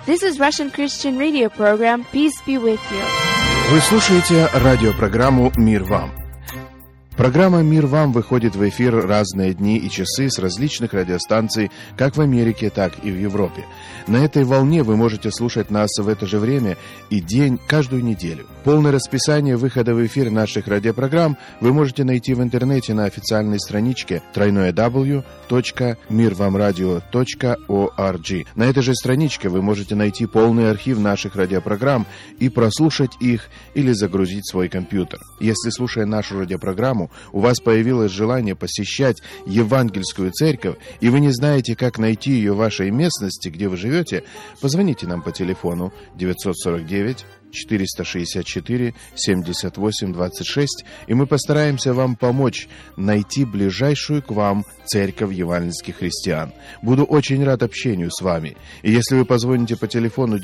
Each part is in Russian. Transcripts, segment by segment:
This is Russian Christian Radio program. Peace be with you. Вы слушаете радиопрограмму «Мир вам». Программа «Мир вам» выходит в эфир разные дни и часы с различных радиостанций, как в Америке, так и в Европе. На этой волне вы можете слушать нас в это же время и день каждую неделю. Полное расписание выхода в эфир наших радиопрограмм вы можете найти в интернете на официальной страничке www.mirvamradio.org. На этой же страничке вы можете найти полный архив наших радиопрограмм и прослушать их или загрузить в свой компьютер. Если, слушая нашу радиопрограмму, у вас появилось желание посещать евангельскую церковь, и вы не знаете, как найти ее в вашей местности, где вы живете, позвоните нам по телефону 949-464-78-26, и мы постараемся вам помочь найти ближайшую к вам церковь евангельских христиан. Буду очень рад общению с вами. И если вы позвоните по телефону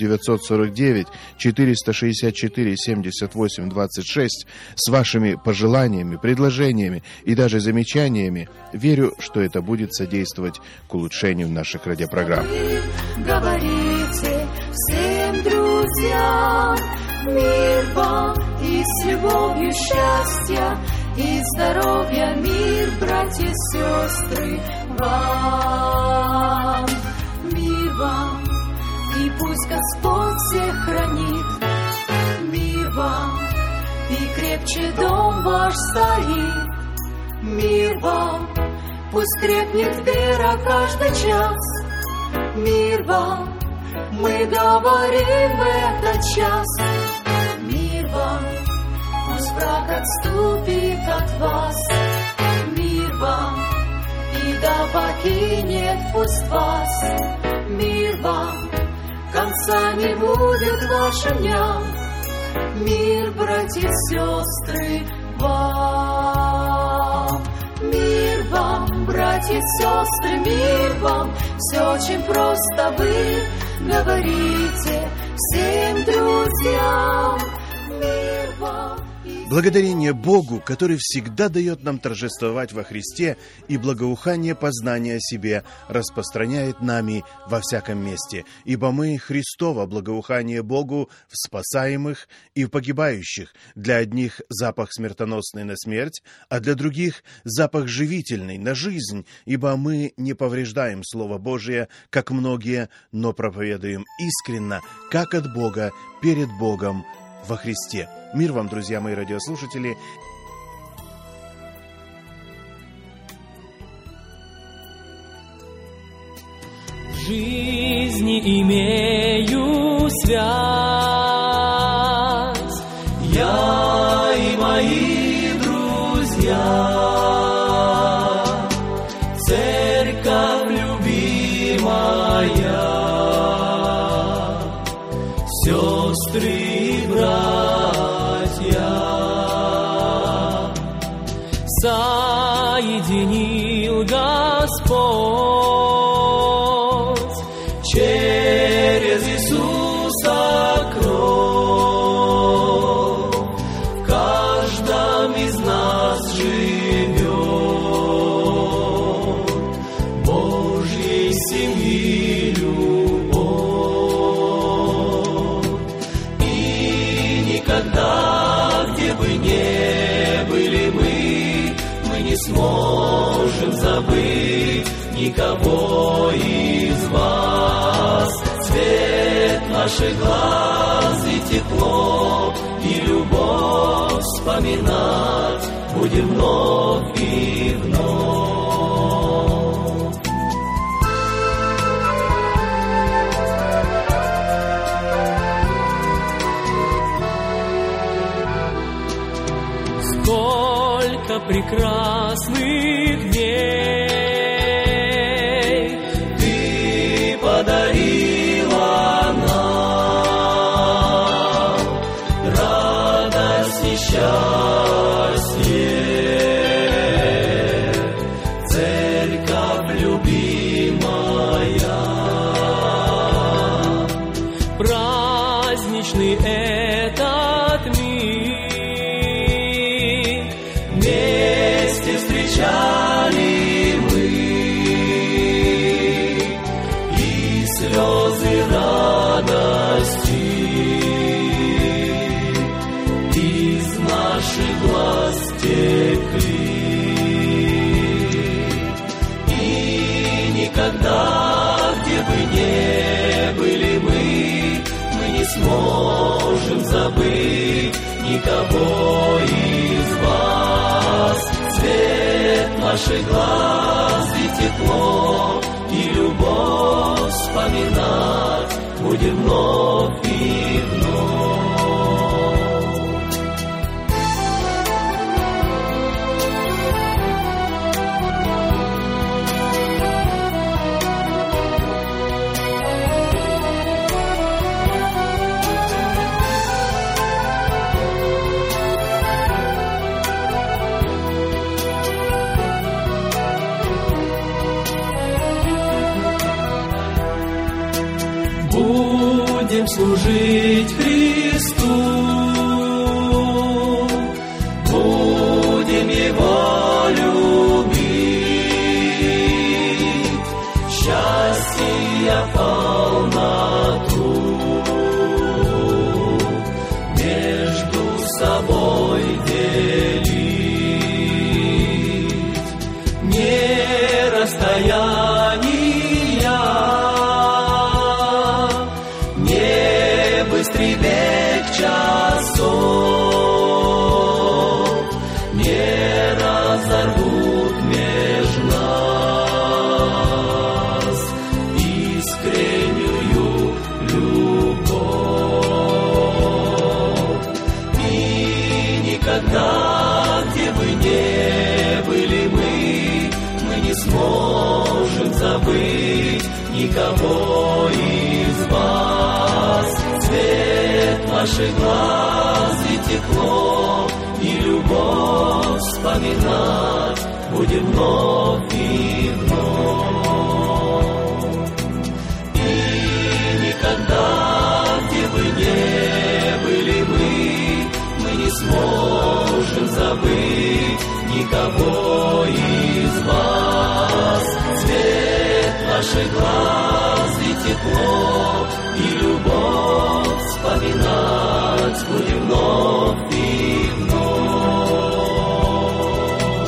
949-464-78-26 с вашими пожеланиями, предложениями и даже замечаниями, верю, что это будет содействовать к улучшению наших радиопрограмм. Говорите всем друзьям, мир вам и с любовью счастья и здоровья, мир, братья и сестры, вам. Мир вам, и пусть Господь всех хранит. Мир вам, и крепче дом ваш стоит. Мир вам, пусть крепнет вера каждый час. Мир вам, мы говорим в этот час. Мир вам, пусть враг отступит от вас. Мир вам, и да покинет пусть вас. Мир вам, конца не будет вашим дням. Мир, братья и сестры, вам. Мир вам, братья и сестры, мир вам. Все очень просто, вы говорите всем друзьям. Мир вам. Благодарение Богу, который всегда дает нам торжествовать во Христе, и благоухание познания о себе распространяет нами во всяком месте. Ибо мы Христово благоухание Богу в спасаемых и в погибающих. Для одних запах смертоносный на смерть, а для других запах живительный на жизнь. Ибо мы не повреждаем Слово Божие, как многие, но проповедуем искренно, как от Бога, перед Богом во Христе. Мир вам, друзья мои радиослушатели. В жизни имею связь, я и мои друзья, церковь любимая, сестры и братья, соединил Господь через Иисуса кровь. В каждом из нас живет Божьей семьи любовь. И никогда, где бы не были мы не сможем забыть никого из вас. Свет наших глаз и тепло, и любовь вспоминать будем вновь и вновь. Сколько прекрасных дней ты подарила нам, радость и счастье, забыть никого из вас. Свет наших глаз и тепло, и любовь вспоминать будем вновь и вновь. Будем служить Христу, будем Его любить, счастья полноту между собой делить, не расстояние, быстрый век часов не разорвут меж нас искреннюю любовь. И никогда, где бы не были мы не сможем забыть никого из вас. Свет наших глаз и тепло, и любовь вспоминать будем вновь и вновь. И никогда, где бы не были мы не сможем забыть никого из вас. Свет наших глаз и тепло, и любовь вспоминать будем вновь и вновь.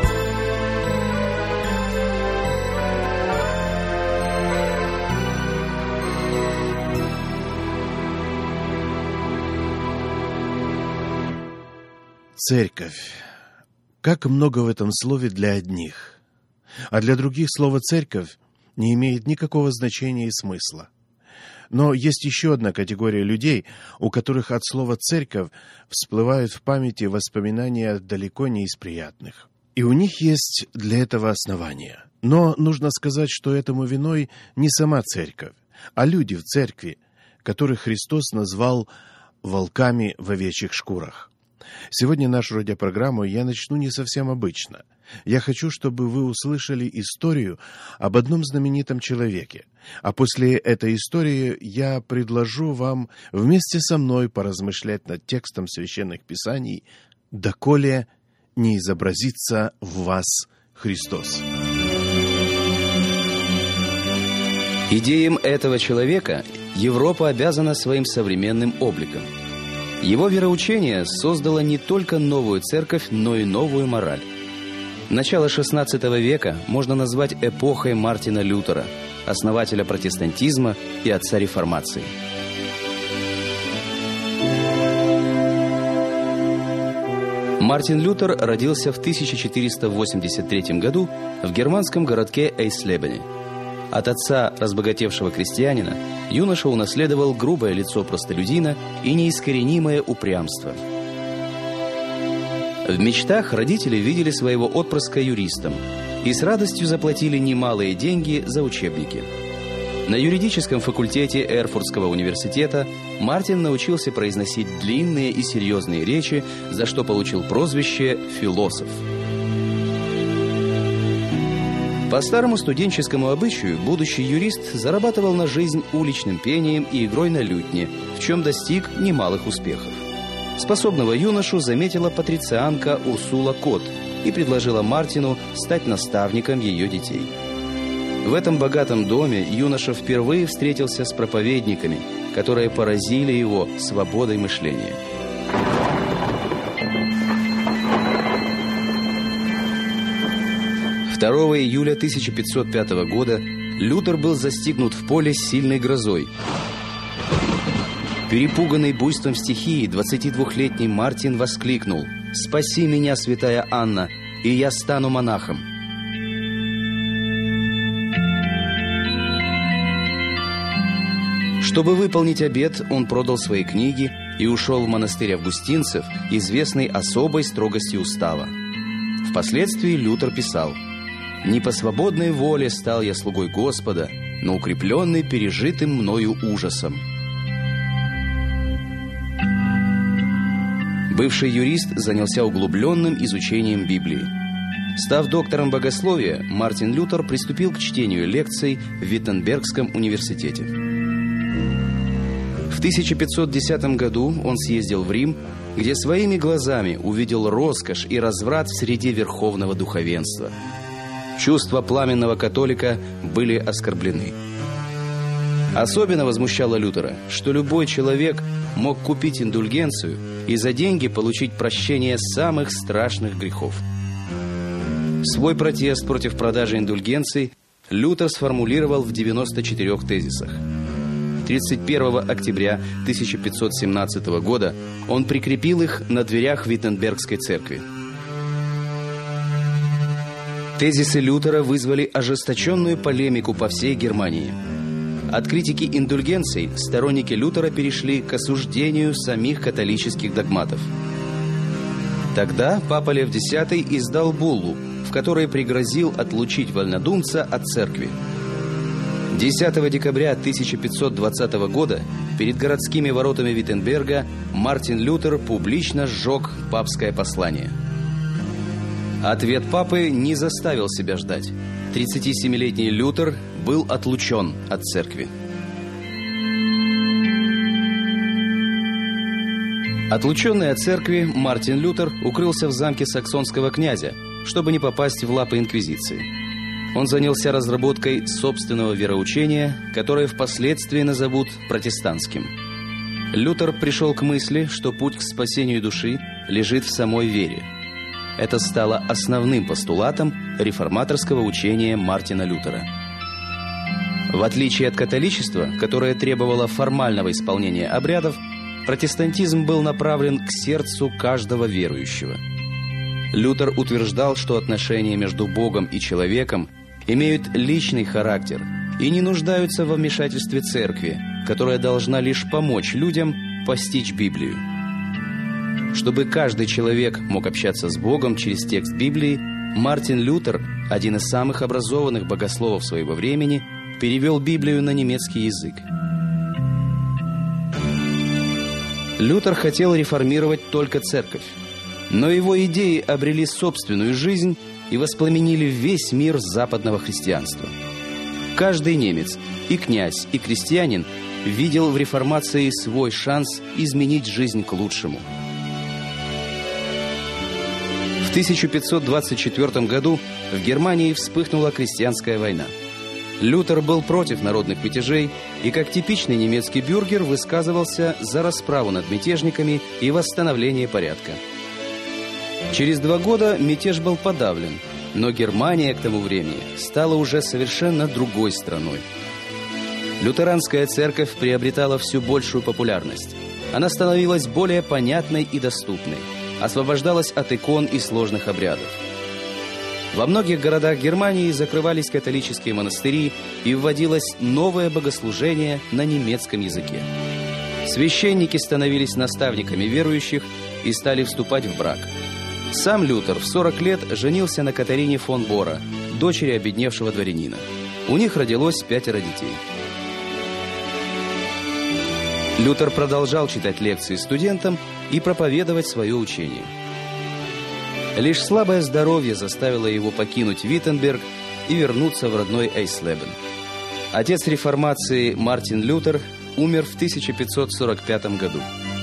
Церковь. Как много в этом слове для одних. А для других слово «церковь» не имеет никакого значения и смысла. Но есть еще одна категория людей, у которых от слова «церковь» всплывают в памяти воспоминания далеко не из приятных. И у них есть для этого основания. Но нужно сказать, что этому виной не сама церковь, а люди в церкви, которых Христос назвал «волками в овечьих шкурах». Сегодня нашу радиопрограмму я начну не совсем обычно. Я хочу, чтобы вы услышали историю об одном знаменитом человеке. А после этой истории я предложу вам вместе со мной поразмышлять над текстом Священных Писаний «Доколе не изобразится в вас Христос». Идеям этого человека Европа обязана своим современным обликом. Его вероучение создало не только новую церковь, но и новую мораль. Начало XVI века можно назвать эпохой Мартина Лютера, основателя протестантизма и отца реформации. Мартин Лютер родился в 1483 году в германском городке Эйслебене. От отца, разбогатевшего крестьянина, юноша унаследовал грубое лицо простолюдина и неискоренимое упрямство. В мечтах родители видели своего отпрыска юристом и с радостью заплатили немалые деньги за учебники. На юридическом факультете Эрфуртского университета Мартин научился произносить длинные и серьезные речи, за что получил прозвище «философ». По старому студенческому обычаю будущий юрист зарабатывал на жизнь уличным пением и игрой на лютне, в чем достиг немалых успехов. Способного юношу заметила патрицианка Урсула Кот и предложила Мартину стать наставником ее детей. В этом богатом доме юноша впервые встретился с проповедниками, которые поразили его свободой мышления. «2 июля 1505 года Лютер был застигнут в поле сильной грозой. Перепуганный буйством стихии, 22-летний Мартин воскликнул: «Спаси меня, святая Анна, и я стану монахом». Чтобы выполнить обет, он продал свои книги и ушел в монастырь августинцев, известный особой строгостью устава. Впоследствии Лютер писал: «Не по свободной воле стал я слугой Господа, но укрепленный пережитым мною ужасом». Бывший юрист занялся углубленным изучением Библии. Став доктором богословия, Мартин Лютер приступил к чтению лекций в Виттенбергском университете. В 1510 году он съездил в Рим, где своими глазами увидел роскошь и разврат в среде верховного духовенства. Чувства пламенного католика были оскорблены. Особенно возмущало Лютера, что любой человек мог купить индульгенцию и за деньги получить прощение самых страшных грехов. Свой протест против продажи индульгенций Лютер сформулировал в 94 тезисах. 31 октября 1517 года он прикрепил их на дверях Виттенбергской церкви. Тезисы Лютера вызвали ожесточенную полемику по всей Германии. От критики индульгенций сторонники Лютера перешли к осуждению самих католических догматов. Тогда папа Лев X издал буллу, в которой пригрозил отлучить вольнодумца от церкви. 10 декабря 1520 года перед городскими воротами Виттенберга Мартин Лютер публично сжег папское послание. Ответ папы не заставил себя ждать. 37-летний Лютер был отлучен от церкви. Отлученный от церкви, Мартин Лютер укрылся в замке саксонского князя, чтобы не попасть в лапы инквизиции. Он занялся разработкой собственного вероучения, которое впоследствии назовут протестантским. Лютер пришел к мысли, что путь к спасению души лежит в самой вере. Это стало основным постулатом реформаторского учения Мартина Лютера. В отличие от католичества, которое требовало формального исполнения обрядов, протестантизм был направлен к сердцу каждого верующего. Лютер утверждал, что отношения между Богом и человеком имеют личный характер и не нуждаются во вмешательстве церкви, которая должна лишь помочь людям постичь Библию. Чтобы каждый человек мог общаться с Богом через текст Библии, Мартин Лютер, один из самых образованных богословов своего времени, перевел Библию на немецкий язык. Лютер хотел реформировать только церковь, но его идеи обрели собственную жизнь и воспламенили весь мир западного христианства. Каждый немец, и князь, и крестьянин, видел в реформации свой шанс изменить жизнь к лучшему. В 1524 году в Германии вспыхнула крестьянская война. Лютер был против народных мятежей и, как типичный немецкий бюргер, высказывался за расправу над мятежниками и восстановление порядка. Через 2 года мятеж был подавлен, но Германия к тому времени стала уже совершенно другой страной. Лютеранская церковь приобретала все большую популярность. Она становилась более понятной и доступной, освобождалась от икон и сложных обрядов. Во многих городах Германии закрывались католические монастыри и вводилось новое богослужение на немецком языке. Священники становились наставниками верующих и стали вступать в брак. Сам Лютер в 40 лет женился на Катарине фон Бора, дочери обедневшего дворянина. У них родилось 5 детей. Лютер продолжал читать лекции студентам и проповедовать свое учение. Лишь слабое здоровье заставило его покинуть Виттенберг и вернуться в родной Эйслебен. Отец реформации Мартин Лютер умер в 1545 году.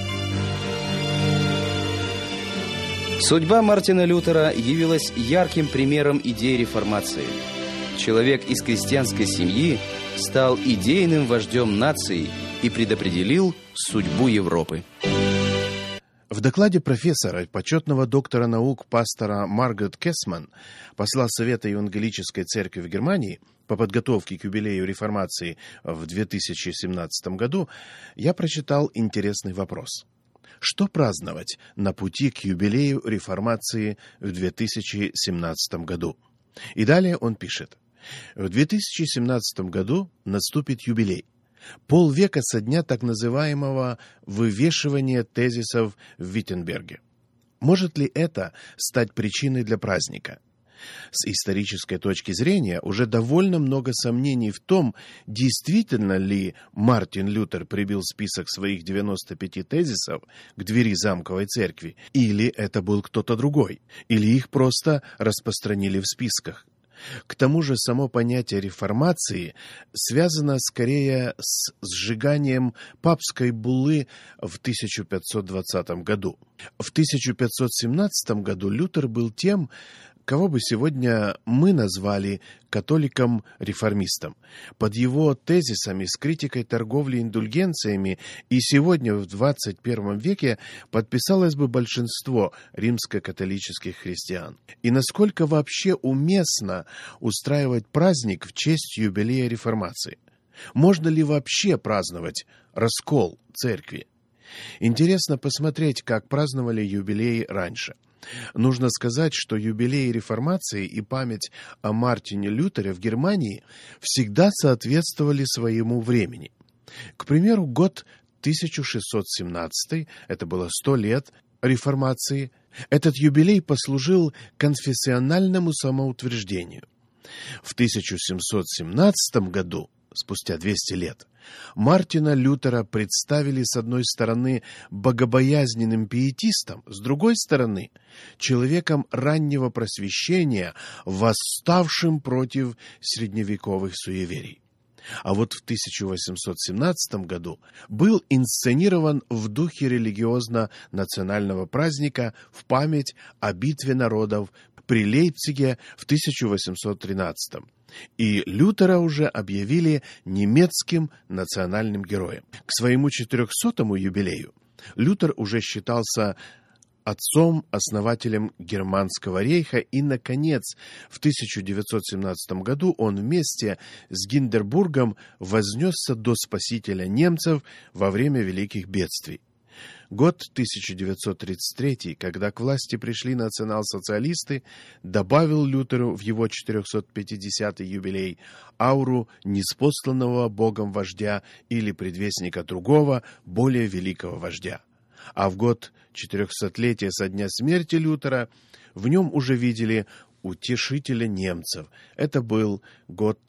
Судьба Мартина Лютера явилась ярким примером идей реформации. Человек из крестьянской семьи стал идейным вождем нации и предопределил судьбу Европы. В В докладе профессора, почетного доктора наук пастора Маргарет Кесман, посла Совета Евангелической Церкви в Германии по подготовке к юбилею Реформации в 2017 году, я прочитал интересный вопрос. Что праздновать на пути к юбилею Реформации в 2017 году? И далее он пишет. В 2017 году наступит юбилей. Полвека со дня так называемого вывешивания тезисов в Виттенберге. Может ли это стать причиной для праздника? С исторической точки зрения уже довольно много сомнений в том, действительно ли Мартин Лютер прибил список своих 95 тезисов к двери замковой церкви, или это был кто-то другой, или их просто распространили в списках. К тому же само понятие реформации связано скорее с сжиганием папской буллы в 1520 году. В 1517 году Лютер был тем, кого бы сегодня мы назвали католиком-реформистом. Под его тезисами с критикой торговли индульгенциями и сегодня в 21 веке подписалось бы большинство римско-католических христиан. И насколько вообще уместно устраивать праздник в честь юбилея Реформации? Можно ли вообще праздновать раскол церкви? Интересно посмотреть, как праздновали юбилеи раньше. Нужно сказать, что юбилей Реформации и память о Мартине Лютере в Германии всегда соответствовали своему времени. К примеру, год 1617, это было 100 лет Реформации, этот юбилей послужил конфессиональному самоутверждению. В 1717 году, спустя 200 лет, Мартина Лютера представили с одной стороны богобоязненным пиетистом, с другой стороны человеком раннего просвещения, восставшим против средневековых суеверий. А вот в 1817 году был инсценирован в духе религиозно-национального праздника в память о битве народов при Лейпциге в 1813 и Лютера уже объявили немецким национальным героем. К своему 400-му юбилею Лютер уже считался отцом-основателем Германского рейха, и, наконец, в 1917 году он вместе с Гинденбургом вознесся до спасителя немцев во время великих бедствий. Год 1933, когда к власти пришли национал-социалисты, добавил Лютеру в его 450-й юбилей ауру ниспосланного Богом вождя или предвестника другого, более великого вождя. А в год 400-летия со дня смерти Лютера в нем уже видели утешителя немцев. Это был год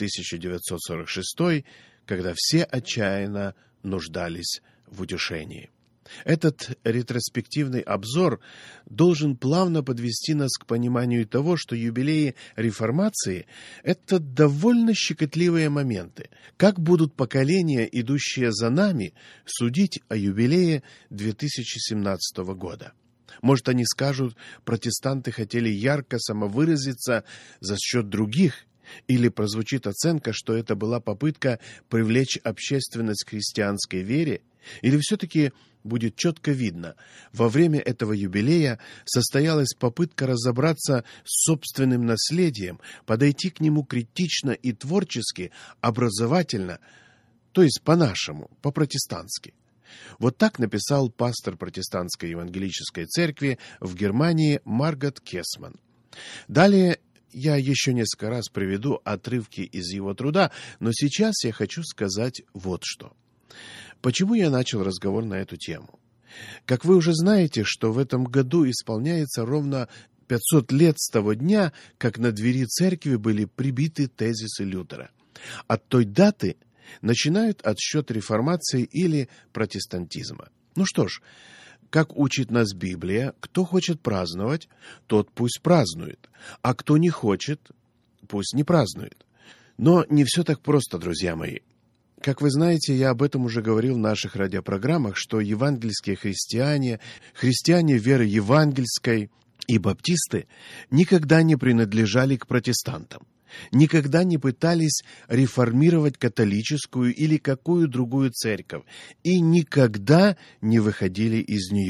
1946, когда все отчаянно нуждались в утешении. Этот ретроспективный обзор должен плавно подвести нас к пониманию того, что юбилеи Реформации – это довольно щекотливые моменты. Как будут поколения, идущие за нами, судить о юбилее 2017 года? Может, они скажут, протестанты хотели ярко самовыразиться за счет других, или прозвучит оценка, что это была попытка привлечь общественность к христианской вере, или все-таки будет четко видно, во время этого юбилея состоялась попытка разобраться с собственным наследием, подойти к нему критично и творчески, образовательно, то есть по-нашему, по-протестантски. Вот так написал пастор протестантской евангелической церкви в Германии Маргарет Кесман. Далее я еще несколько раз приведу отрывки из его труда, но сейчас я хочу сказать вот что. Почему я начал разговор на эту тему? Как вы уже знаете, что в этом году исполняется ровно 500 лет с того дня, как на двери церкви были прибиты тезисы Лютера. От той даты начинают отсчет реформации или протестантизма. Ну что ж, как учит нас Библия, кто хочет праздновать, тот пусть празднует, а кто не хочет, пусть не празднует. Но не все так просто, друзья мои. Как вы знаете, я об этом уже говорил в наших радиопрограммах, что евангельские христиане, христиане веры евангельской и баптисты никогда не принадлежали к протестантам, никогда не пытались реформировать католическую или какую другую церковь и никогда не выходили из нее.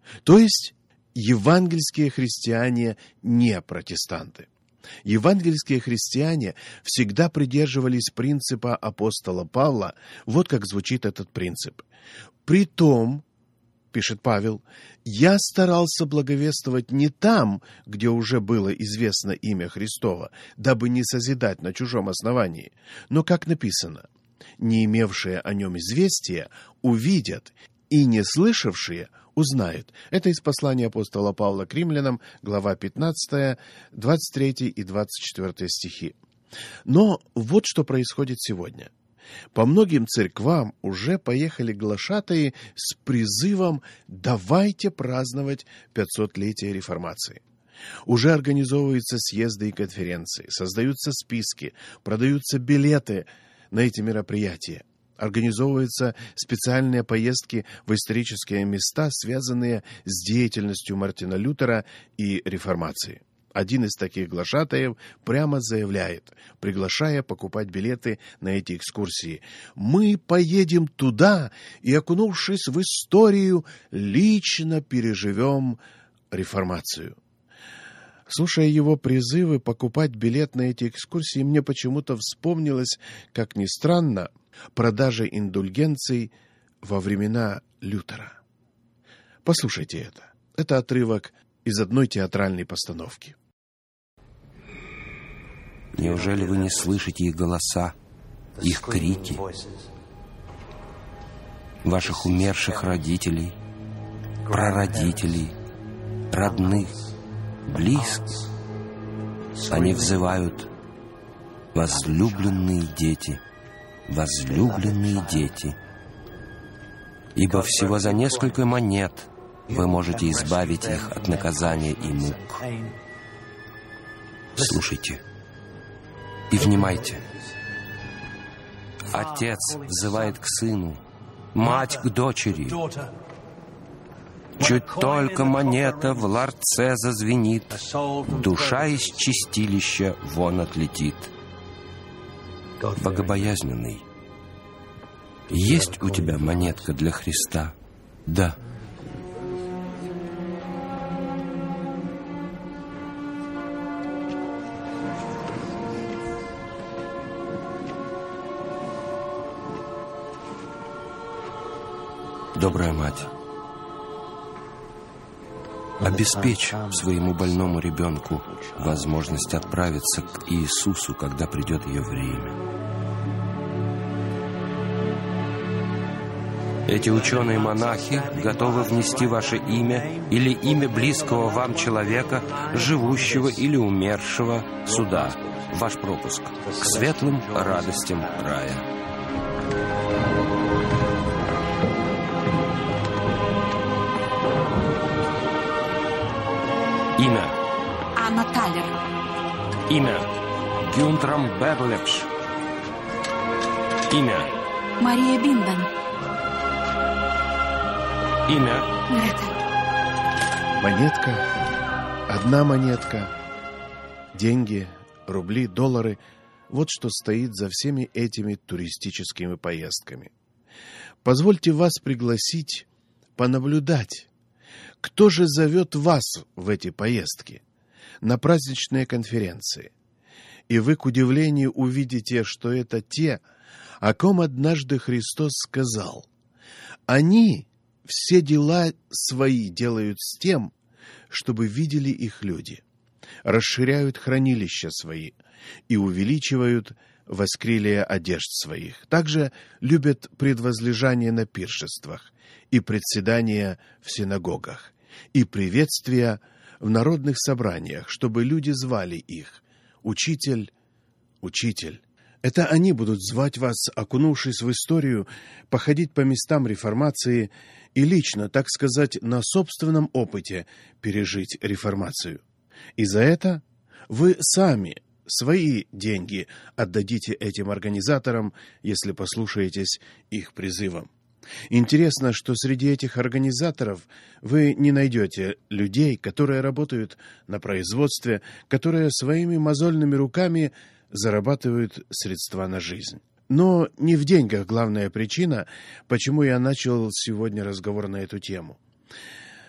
То есть евангельские христиане не протестанты. Евангельские христиане всегда придерживались принципа апостола Павла. Вот как звучит этот принцип. «Притом, — пишет Павел, — я старался благовествовать не там, где уже было известно имя Христово, дабы не созидать на чужом основании, но, как написано, не имевшие о нем известия увидят, и не слышавшие узнают». Это из послания апостола Павла к римлянам, глава 15, 23 и 24 стихи. Но вот что происходит сегодня. По многим церквам уже поехали глашатаи с призывом «давайте праздновать 500-летие Реформации». Уже организовываются съезды и конференции, создаются списки, продаются билеты на эти мероприятия. Организовываются специальные поездки в исторические места, связанные с деятельностью Мартина Лютера и реформации. Один из таких глашатаев прямо заявляет, приглашая покупать билеты на эти экскурсии: «Мы поедем туда и, окунувшись в историю, лично переживем реформацию». Слушая его призывы покупать билет на эти экскурсии, мне почему-то вспомнилось, как ни странно, продажа индульгенций во времена Лютера. Послушайте это. Это отрывок из одной театральной постановки. Неужели вы не слышите их голоса, их крики, ваших умерших родителей, прародителей, родных, близких? Они взывают: возлюбленные дети, возлюбленные дети. Ибо всего за несколько монет вы можете избавить их от наказания и мук. Слушайте и внимайте. Отец взывает к сыну, мать к дочери. Чуть только монета в ларце зазвенит, душа из чистилища вон отлетит. Богобоязненный, есть у тебя монетка для Христа? Да. Добрая мать, обеспечь своему больному ребенку возможность отправиться к Иисусу, когда придет ее время. Эти ученые-монахи готовы внести ваше имя или имя близкого вам человека, живущего или умершего, сюда, в ваш пропуск, к светлым радостям рая. Имя. Анна Талер. Имя. Гюнтрам Берлепш. Имя. Мария Бинден. Имя. Грета. Монетка, одна монетка, деньги, рубли, доллары — вот что стоит за всеми этими туристическими поездками. Позвольте вас пригласить понаблюдать, кто же зовет вас в эти поездки, на праздничные конференции. И вы, к удивлению, увидите, что это те, о ком однажды Христос сказал: «Они все дела свои делают с тем, чтобы видели их люди, расширяют хранилища свои и увеличивают воскрелие одежд своих. Также любят предвозлежание на пиршествах и председания в синагогах, и приветствия в народных собраниях, чтобы люди звали их: Учитель, Учитель». Это они будут звать вас, окунувшись в историю, походить по местам реформации и лично, так сказать, на собственном опыте пережить реформацию. И за это вы сами свои деньги отдадите этим организаторам, если послушаетесь их призывам. Интересно, что среди этих организаторов вы не найдете людей, которые работают на производстве, которые своими мозольными руками зарабатывают средства на жизнь. Но не в деньгах главная причина, почему я начал сегодня разговор на эту тему.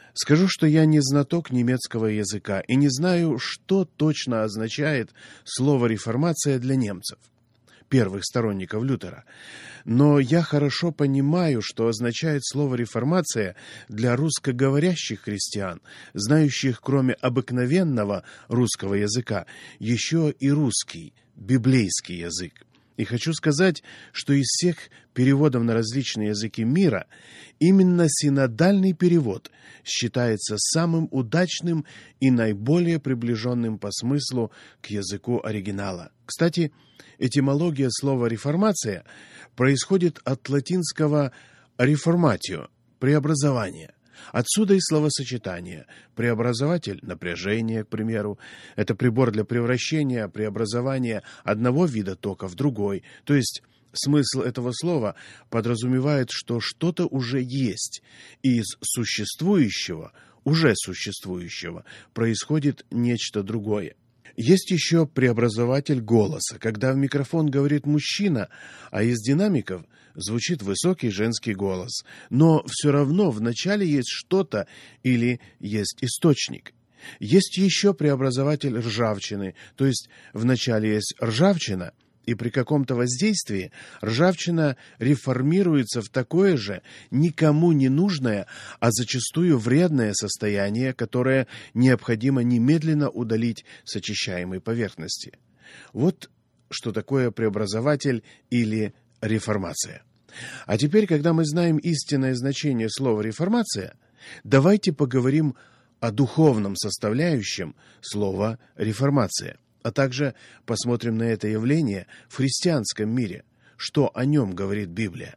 Скажу, что я не знаток немецкого языка и не знаю, что точно означает слово «реформация» для немцев, первых сторонников Лютера. Но я хорошо понимаю, что означает слово «реформация» для русскоговорящих христиан, знающих, кроме обыкновенного русского языка, еще и русский, библейский язык. И хочу сказать, что из всех переводов на различные языки мира именно синодальный перевод считается самым удачным и наиболее приближенным по смыслу к языку оригинала. Кстати, этимология слова «реформация» происходит от латинского «reformatio» – «преобразование». Отсюда и словосочетание. Преобразователь – напряжение, к примеру. Это прибор для превращения, преобразования одного вида тока в другой. То есть смысл этого слова подразумевает, что что-то уже есть, и из существующего, уже существующего, происходит нечто другое. Есть еще преобразователь голоса, когда в микрофон говорит мужчина, а из динамиков звучит высокий женский голос. Но все равно вначале есть что-то или есть источник. Есть еще преобразователь ржавчины, то есть вначале есть ржавчина, и при каком-то воздействии ржавчина реформируется в такое же, никому не нужное, а зачастую вредное состояние, которое необходимо немедленно удалить с очищаемой поверхности. Вот что такое преобразователь или реформация. А теперь, когда мы знаем истинное значение слова «реформация», давайте поговорим о духовном составляющем слова «реформация», а также посмотрим на это явление в христианском мире, что о нем говорит Библия.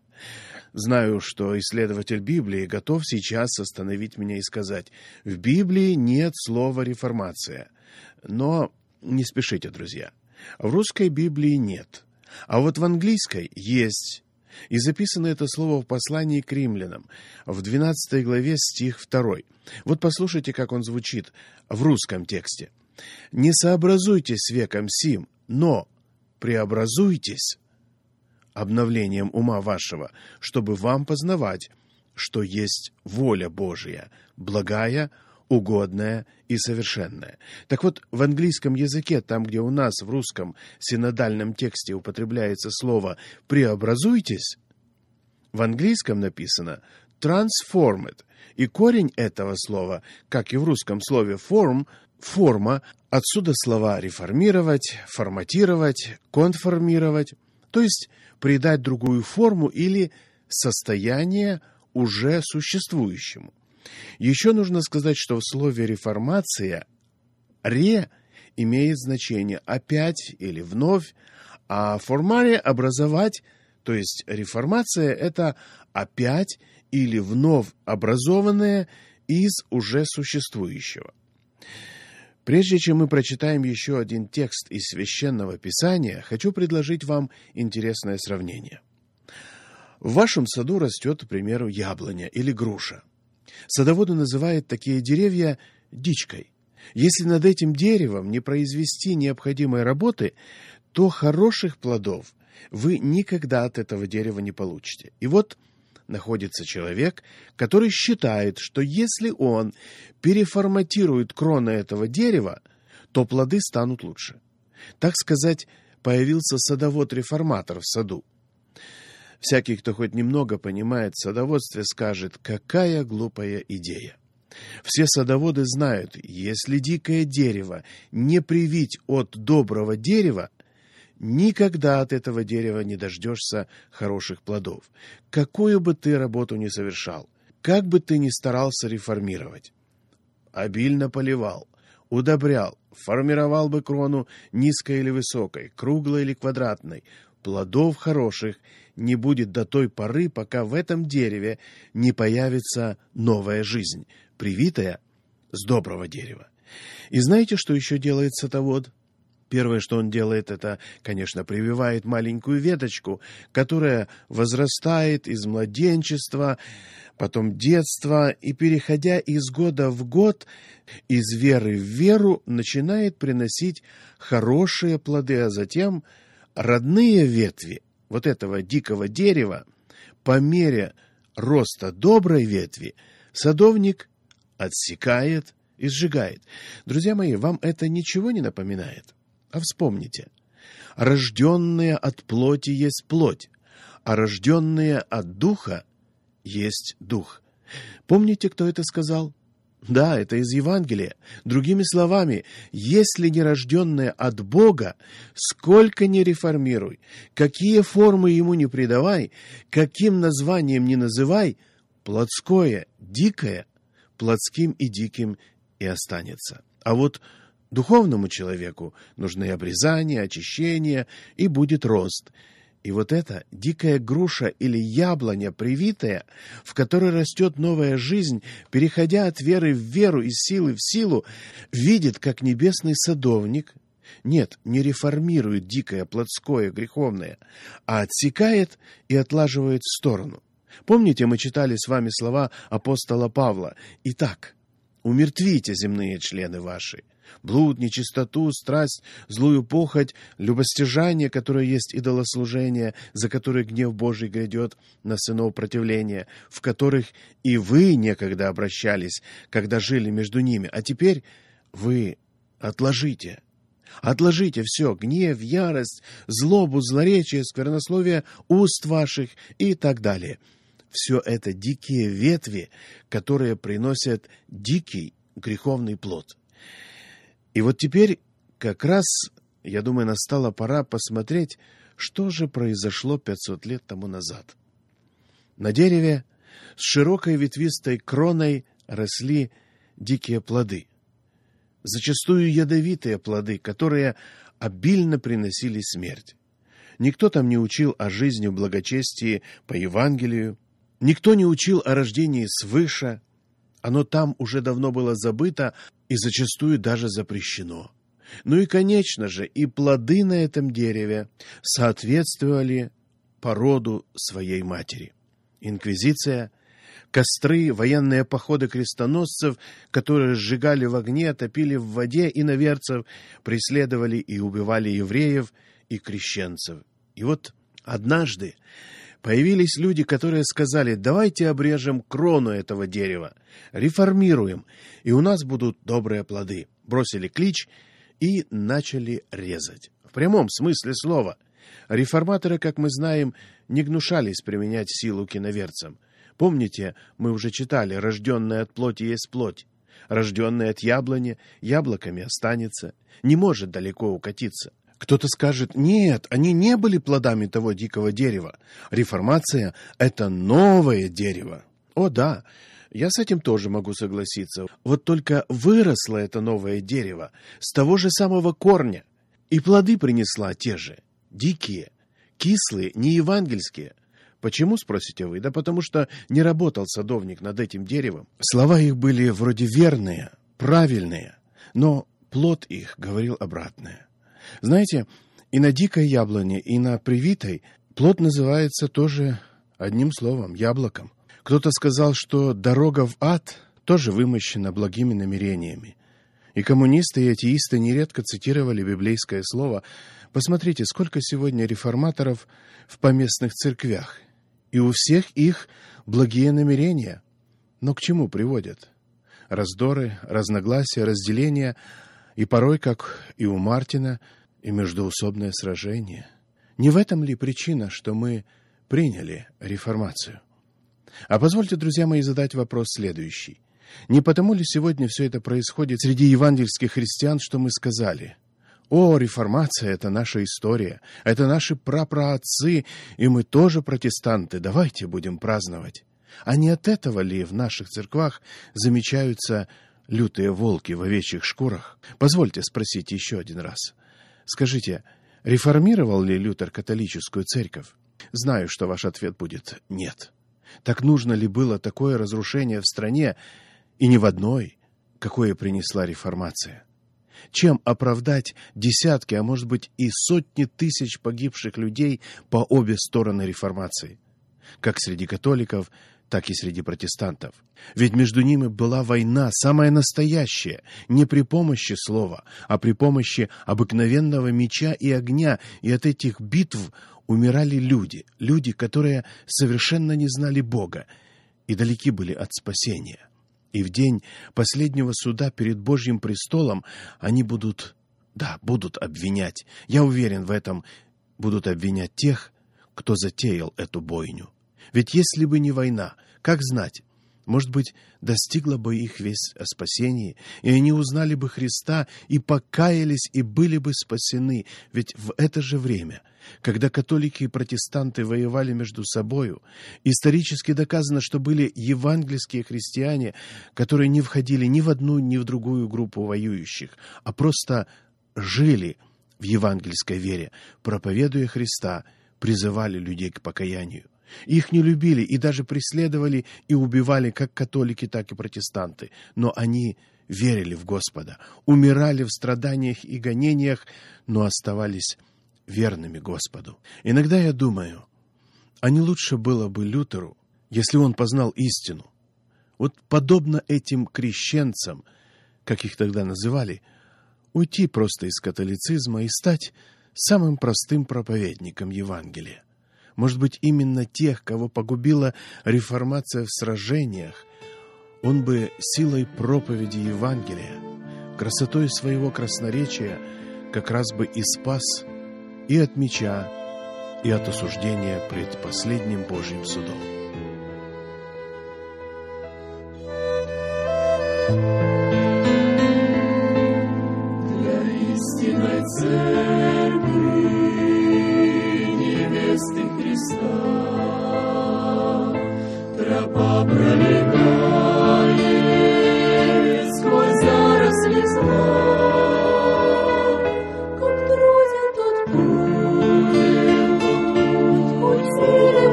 Знаю, что исследователь Библии готов сейчас остановить меня и сказать: в Библии нет слова «реформация». Но не спешите, друзья. В русской Библии нет, а вот в английской есть. И записано это слово в послании к римлянам, в 12 главе, стих 2. Вот послушайте, как он звучит в русском тексте. «Не сообразуйтесь с веком сим, но преобразуйтесь обновлением ума вашего, чтобы вам познавать, что есть воля Божия, благая, угодная и совершенная». Так вот, в английском языке, там, где у нас в русском синодальном тексте употребляется слово «преобразуйтесь», в английском написано «transformed», и корень этого слова, как и в русском слове «form», форма, отсюда слова реформировать, форматировать, конформировать, то есть придать другую форму или состояние уже существующему. Еще нужно сказать, что в слове реформация «ре» имеет значение «опять» или «вновь», а формаре «образовать», то есть реформация – это «опять» или «вновь образованное из уже существующего». Прежде чем мы прочитаем еще один текст из Священного Писания, хочу предложить вам интересное сравнение. В вашем саду растет, к примеру, яблоня или груша. Садоводы называют такие деревья дичкой. Если над этим деревом не произвести необходимой работы, то хороших плодов вы никогда от этого дерева не получите. И вот находится человек, который считает, что если он переформатирует кроны этого дерева, то плоды станут лучше. Так сказать, появился садовод-реформатор в саду. Всякий, кто хоть немного понимает в садоводстве, скажет: какая глупая идея. Все садоводы знают, если дикое дерево не привить от доброго дерева, никогда от этого дерева не дождешься хороших плодов. Какую бы ты работу ни совершал, как бы ты ни старался реформировать, обильно поливал, удобрял, формировал бы крону низкой или высокой, круглой или квадратной, плодов хороших не будет до той поры, пока в этом дереве не появится новая жизнь, привитая с доброго дерева. И знаете, что еще делает садовод? Первое, что он делает, это, конечно, прививает маленькую веточку, которая возрастает из младенчества, потом детства, и, переходя из года в год, из веры в веру, начинает приносить хорошие плоды, а затем родные ветви вот этого дикого дерева, по мере роста доброй ветви, садовник отсекает и сжигает. Друзья мои, вам это ничего не напоминает? А вспомните. Рожденные от плоти есть плоть, а рожденные от духа есть дух. Помните, кто это сказал? Да, это из Евангелия. Другими словами, если не рожденное от Бога, сколько ни реформируй, какие формы ему не придавай, каким названием не называй, плотское, дикое, плотским и диким и останется. А вот духовному человеку нужны обрезание, очищение, и будет рост. И вот эта дикая груша или яблоня привитая, в которой растет новая жизнь, переходя от веры в веру и силы в силу, видит, как небесный садовник, нет, не реформирует дикое, плотское, греховное, а отсекает и отлаживает в сторону. Помните, мы читали с вами слова апостола Павла? «Итак, умертвите земные члены ваши, блуд, нечистоту, страсть, злую похоть, любостяжание, которое есть идолослужение, за которое гнев Божий грядет на сынов противления, в которых и вы некогда обращались, когда жили между ними, а теперь вы отложите». Отложите все, гнев, ярость, злобу, злоречие, сквернословие уст ваших и так далее. Все это дикие ветви, которые приносят дикий греховный плод. И вот теперь как раз, я думаю, настала пора посмотреть, что же произошло 500 лет тому назад. На дереве с широкой ветвистой кроной росли дикие плоды. Зачастую ядовитые плоды, которые обильно приносили смерть. Никто там не учил о жизни в благочестии по Евангелию, никто не учил о рождении свыше, оно там уже давно было забыто и зачастую даже запрещено. Ну и, конечно же, и плоды на этом дереве соответствовали породу своей матери. Инквизиция, костры, военные походы крестоносцев, которые сжигали в огне, топили в воде иноверцев, преследовали и убивали евреев и крещенцев. И вот однажды появились люди, которые сказали: давайте обрежем крону этого дерева, реформируем, и у нас будут добрые плоды. Бросили клич и начали резать. В прямом смысле слова. Реформаторы, как мы знаем, не гнушались применять силу к иноверцам. Помните, мы уже читали: рожденная от плоти есть плоть, рожденная от яблони яблоками останется, не может далеко укатиться. Кто-то скажет: нет, они не были плодами того дикого дерева. Реформация — это новое дерево. О да, я с этим тоже могу согласиться. Вот только выросло это новое дерево с того же самого корня, и плоды принесла те же, дикие, кислые, не евангельские. Почему, спросите вы? Да потому что не работал садовник над этим деревом. Слова их были вроде верные, правильные, но плод их говорил обратное. Знаете, и на дикой яблоне, и на привитой плод называется тоже одним словом — яблоком. Кто-то сказал, что дорога в ад тоже вымощена благими намерениями. И коммунисты, и атеисты нередко цитировали библейское слово. Посмотрите, сколько сегодня реформаторов в поместных церквях. И у всех их благие намерения. Но к чему приводят? Раздоры, разногласия, разделения, и порой, как и у Мартина, и междоусобное сражение. Не в этом ли причина, что мы приняли реформацию? А позвольте, друзья мои, задать вопрос следующий. Не потому ли сегодня все это происходит среди евангельских христиан, что мы сказали: «О, реформация — это наша история, это наши прапраотцы, и мы тоже протестанты, давайте будем праздновать». А не от этого ли в наших церквах замечаются лютые волки в овечьих шкурах? Позвольте спросить еще один раз. Скажите, реформировал ли Лютер католическую церковь? Знаю, что ваш ответ будет «нет». Так нужно ли было такое разрушение в стране, и не в одной, какое принесла реформация? Чем оправдать десятки, а может быть и сотни тысяч погибших людей по обе стороны реформации? Как среди католиков, так и среди протестантов. Ведь между ними была война, самая настоящая, не при помощи слова, а при помощи обыкновенного меча и огня, и от этих битв умирали люди, которые совершенно не знали Бога и далеки были от спасения. И в день последнего суда перед Божьим престолом они будут обвинять, я уверен в этом, будут обвинять тех, кто затеял эту бойню. Ведь если бы не война, как знать, может быть, достигла бы их весть о спасении, и они узнали бы Христа, и покаялись, и были бы спасены. Ведь в это же время, когда католики и протестанты воевали между собою, исторически доказано, что были евангельские христиане, которые не входили ни в одну, ни в другую группу воюющих, а просто жили в евангельской вере, проповедуя Христа, призывали людей к покаянию. Их не любили и даже преследовали и убивали как католики, так и протестанты. Но они верили в Господа, умирали в страданиях и гонениях, но оставались верными Господу. Иногда я думаю, а не лучше было бы Лютеру, если он познал истину, вот подобно этим крещенцам, как их тогда называли, уйти просто из католицизма и стать самым простым проповедником Евангелия. Может быть, именно тех, кого погубила реформация в сражениях, он бы силой проповеди Евангелия, красотой своего красноречия как раз бы и спас и от меча, и от осуждения пред последним Божьим судом. Для истинной церкви, невесты Христа, тропа пролегает сквозь заросли зла. Как труден тот путь, хоть цели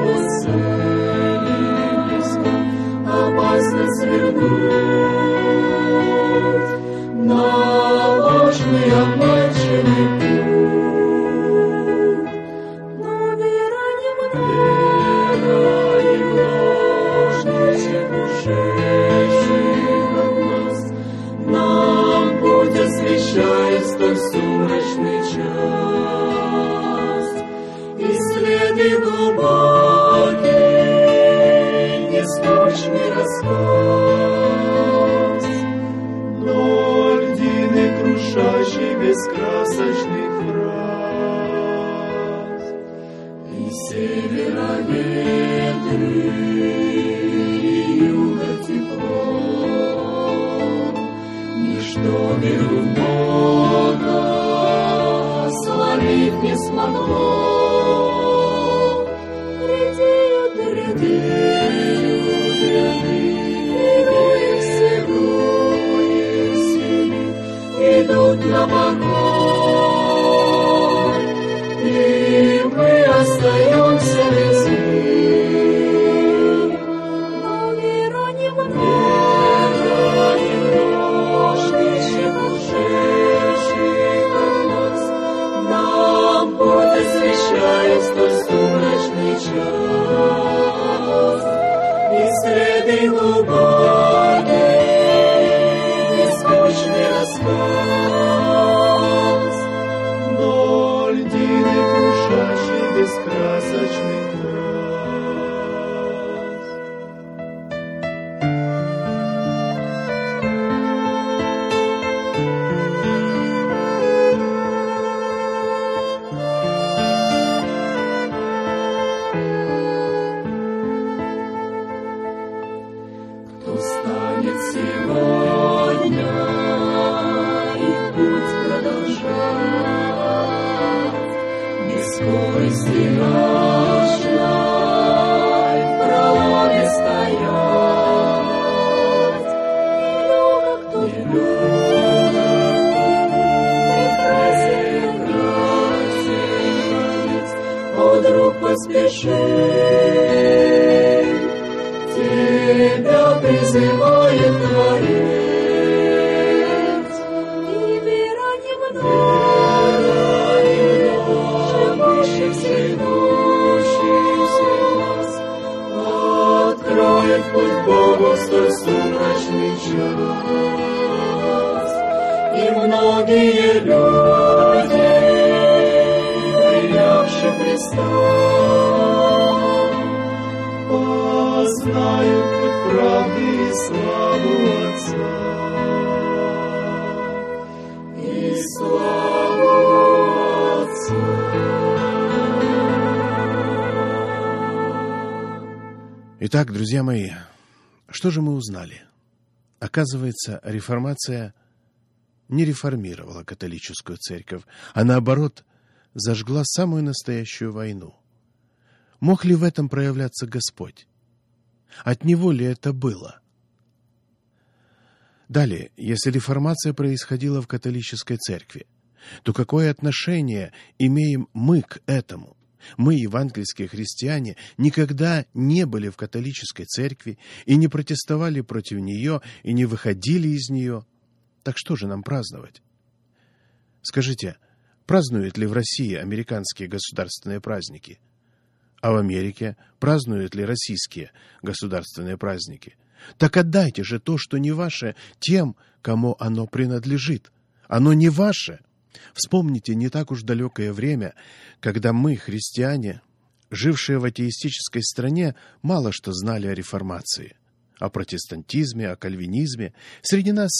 близко, опасно свернуть на ложный обманчивый путь. Но вера немножечек ушедших от нас, нам путь освещает столь сумрачный час. И следы глубокий, нескучный рассказ, но льдины крушащий бескрасочных фраз. И севера ветры, и юга тепло, ничто веру в Бога сломить не смогло. Редеют ряды, герои силы, идут на покой, и мы остаемся без них. Но вера немножечек ушедших от нас, нам путь освещает столь сумрачный час. И следы глубокий, нескучный рассказ, но льдины крушащий бескрасочный крас. Кто станет сегодня их путь продолжать, без скорости ночной в проломе стоять? Прекрасен конец, о, друг, поспеши, тебя призывает Творец. И вера немножечек выше всегдущийся нас откроет путь Богу в столь сумрачный час. И многие люди, принявшие Христа, познают путь правды и славу Итак, друзья мои, что же мы узнали? Оказывается, реформация не реформировала католическую церковь, а наоборот, зажгла самую настоящую войну. Мог ли в этом проявляться Господь? От Него ли это было? Далее, если реформация происходила в католической церкви, то какое отношение имеем мы к этому? Мы, евангельские христиане, никогда не были в католической церкви и не протестовали против нее, и не выходили из нее. Так что же нам праздновать? Скажите, празднуют ли в России американские государственные праздники? А в Америке празднуют ли российские государственные праздники? Так отдайте же то, что не ваше, тем, кому оно принадлежит. Оно не ваше. Вспомните не так уж далекое время, когда мы, христиане, жившие в атеистической стране, мало что знали о реформации, о протестантизме, о кальвинизме. Среди нас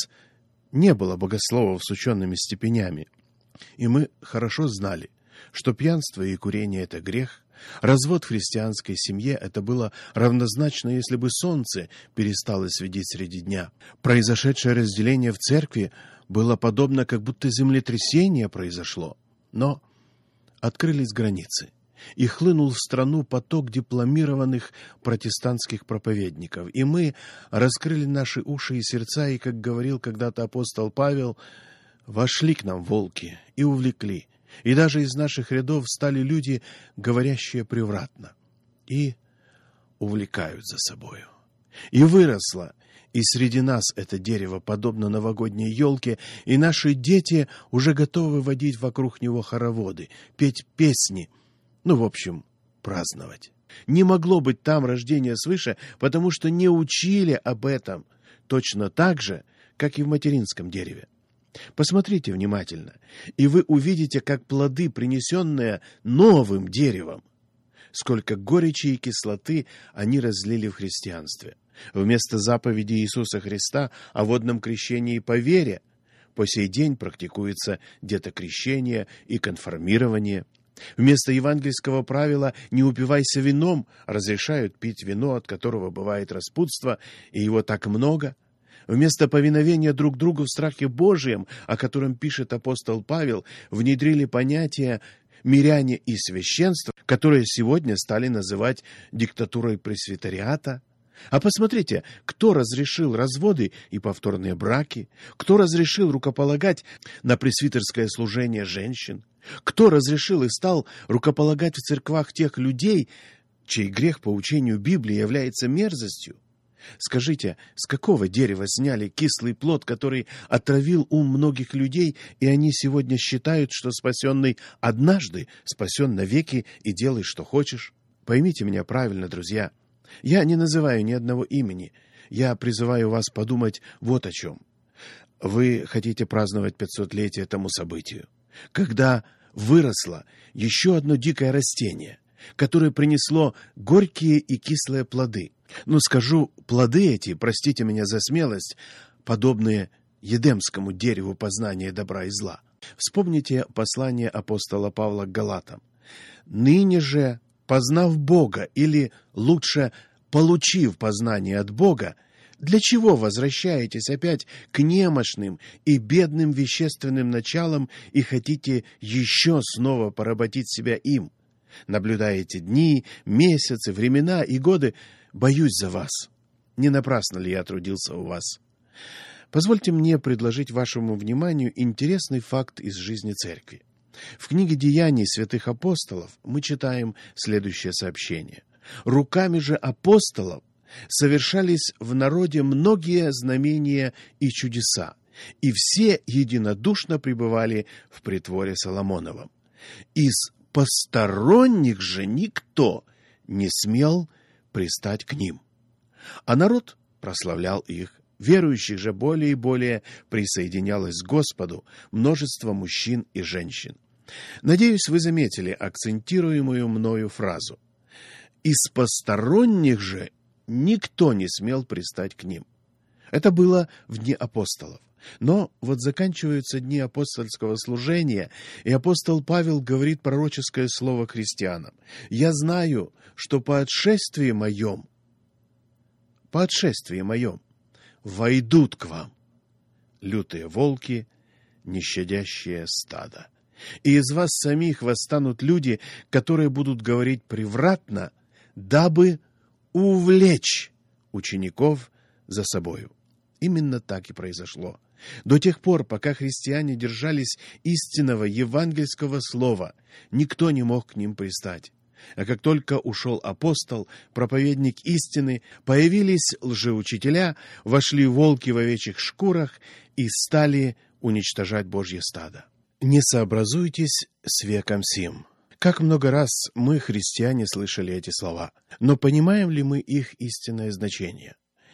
не было богословов с учеными степенями, и мы хорошо знали, что пьянство и курение – это грех, развод в христианской семье – это было равнозначно, если бы солнце перестало светить среди дня. Произошедшее разделение в церкви было подобно, как будто землетрясение произошло. Но открылись границы, и хлынул в страну поток дипломированных протестантских проповедников. И мы раскрыли наши уши и сердца, и, как говорил когда-то апостол Павел, вошли к нам волки и увлекли. И даже из наших рядов стали люди, говорящие превратно, и увлекают за собою. И выросло, и среди нас это дерево, подобно новогодней елке, и наши дети уже готовы водить вокруг него хороводы, петь песни, в общем, праздновать. Не могло быть там рождения свыше, потому что не учили об этом точно так же, как и в материнском дереве. Посмотрите внимательно, и вы увидите, как плоды, принесенные новым деревом, сколько горечи и кислоты они разлили в христианстве. Вместо заповеди Иисуса Христа о водном крещении по вере по сей день практикуется детокрещение и конформирование. Вместо евангельского правила «не упивайся вином» разрешают пить вино, от которого бывает распутство, и его так много. Вместо повиновения друг другу в страхе Божием, о котором пишет апостол Павел, внедрили понятия миряне и священство, которые сегодня стали называть диктатурой пресвитериата. А посмотрите, кто разрешил разводы и повторные браки, кто разрешил рукополагать на пресвитерское служение женщин, кто разрешил и стал рукополагать в церквах тех людей, чей грех по учению Библии является мерзостью. Скажите, с какого дерева сняли кислый плод, который отравил ум многих людей, и они сегодня считают, что спасенный однажды спасен навеки и делай, что хочешь? Поймите меня правильно, друзья. Я не называю ни одного имени. Я призываю вас подумать вот о чем. Вы хотите праздновать 500-летие этому событию, когда выросло еще одно дикое растение, которое принесло горькие и кислые плоды. Скажу, плоды эти, простите меня за смелость, подобные едемскому дереву познания добра и зла. Вспомните послание апостола Павла к Галатам. «Ныне же, познав Бога, или лучше, получив познание от Бога, для чего возвращаетесь опять к немощным и бедным вещественным началам и хотите еще снова поработить себя им? Наблюдаете дни, месяцы, времена и годы. Боюсь за вас. Не напрасно ли я трудился у вас? Позвольте мне предложить вашему вниманию интересный факт из жизни церкви. В книге «Деяний святых апостолов» мы читаем следующее сообщение. «Руками же апостолов совершались в народе многие знамения и чудеса, и все единодушно пребывали в притворе Соломоновом. Из посторонних же никто не смел пристать к ним. А народ прославлял их. Верующих же более и более присоединялось к Господу множество мужчин и женщин». Надеюсь, вы заметили акцентируемую мною фразу. «Из посторонних же никто не смел пристать к ним». Это было в дни апостолов. Но вот заканчиваются дни апостольского служения, и апостол Павел говорит пророческое слово христианам. «Я знаю, что по отшествии моем по отшествии моем, войдут к вам лютые волки, нещадящие стадо. И из вас самих восстанут люди, которые будут говорить превратно, дабы увлечь учеников за собою». Именно так и произошло. До тех пор, пока христиане держались истинного евангельского слова, никто не мог к ним пристать. А как только ушел апостол, проповедник истины, появились лжеучителя, вошли волки в овечьих шкурах и стали уничтожать Божье стадо. Не сообразуйтесь с веком сим. Как много раз мы, христиане, слышали эти слова, но понимаем ли мы их истинное значение?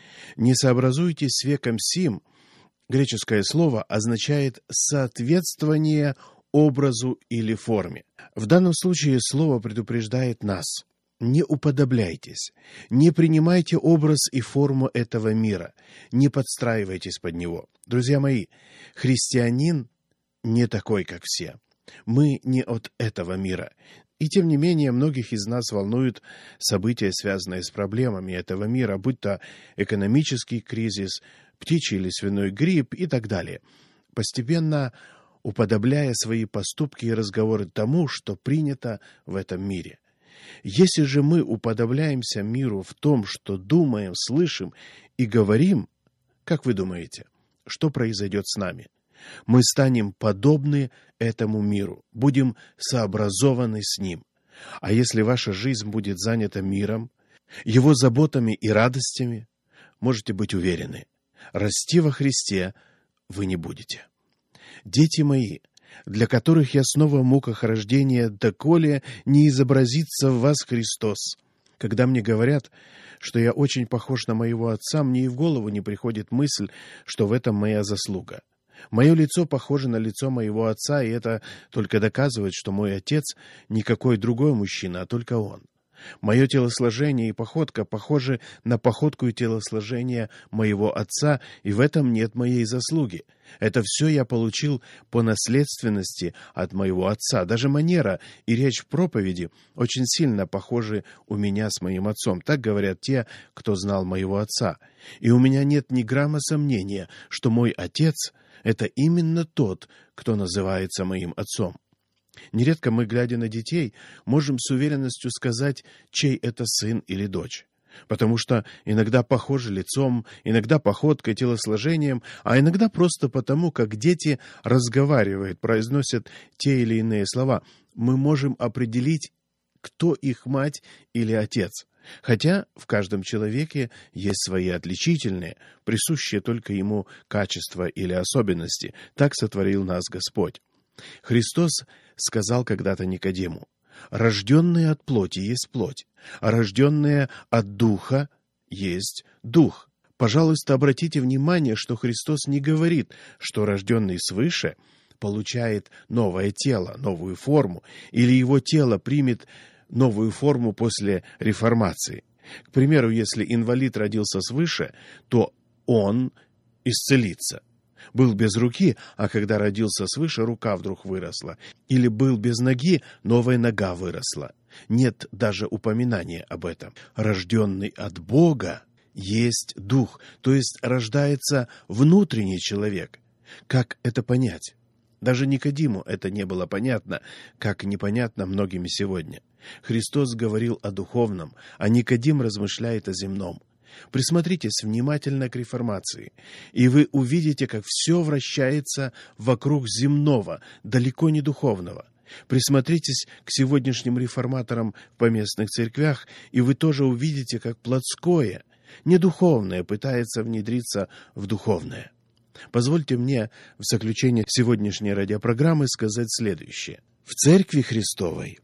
Не сообразуйтесь с веком сим, греческое слово означает соответствование образу или форме. В данном случае слово предупреждает нас: не уподобляйтесь, не принимайте образ и форму этого мира, не подстраивайтесь под него. Друзья мои, христианин не такой, как все. Мы не от этого мира. И тем не менее, многих из нас волнуют события, связанные с проблемами этого мира, будь то экономический кризис, птичий или свиной грипп и так далее, постепенно уподобляя свои поступки и разговоры тому, что принято в этом мире. Если же мы уподобляемся миру в том, что думаем, слышим и говорим, как вы думаете, что произойдет с нами? Мы станем подобны этому миру, будем сообразованы с ним. А если ваша жизнь будет занята миром, его заботами и радостями, можете быть уверены, расти во Христе вы не будете. Дети мои, для которых я снова в муках рождения, доколе не изобразится в вас Христос. Когда мне говорят, что я очень похож на моего отца, мне и в голову не приходит мысль, что в этом моя заслуга. Мое лицо похоже на лицо моего отца, и это только доказывает, что мой отец никакой другой мужчина, а только он. Мое телосложение и походка похожи на походку и телосложение моего отца, и в этом нет моей заслуги. Это все я получил по наследственности от моего отца. Даже манера и речь в проповеди очень сильно похожи у меня с моим отцом. Так говорят те, кто знал моего отца. И у меня нет ни грамма сомнения, что мой отец — это именно тот, кто называется моим отцом. Нередко мы, глядя на детей, можем с уверенностью сказать, чей это сын или дочь. Потому что иногда похожи лицом, иногда походкой, телосложением, а иногда просто потому, как дети разговаривают, произносят те или иные слова, мы можем определить, кто их мать или отец. Хотя в каждом человеке есть свои отличительные, присущие только ему качества или особенности. Так сотворил нас Господь. Христос сказал когда-то Никодиму: «Рожденные от плоти есть плоть, а рожденные от духа есть дух». Пожалуйста, обратите внимание, что Христос не говорит, что рожденный свыше получает новое тело, новую форму, или его тело примет новую форму после реформации. К примеру, если инвалид родился свыше, то он исцелится. Был без руки, а когда родился свыше, рука вдруг выросла. Или был без ноги, новая нога выросла. Нет даже упоминания об этом. Рожденный от Бога есть дух, то есть рождается внутренний человек. Как это понять? Даже Никодиму это не было понятно, как непонятно многим сегодня. Христос говорил о духовном, а Никодим размышляет о земном. Присмотритесь внимательно к реформации, и вы увидите, как все вращается вокруг земного, далеко не духовного. Присмотритесь к сегодняшним реформаторам в поместных церквях, и вы тоже увидите, как плотское, недуховное пытается внедриться в духовное. Позвольте мне в заключение сегодняшней радиопрограммы сказать следующее. В Церкви Христовой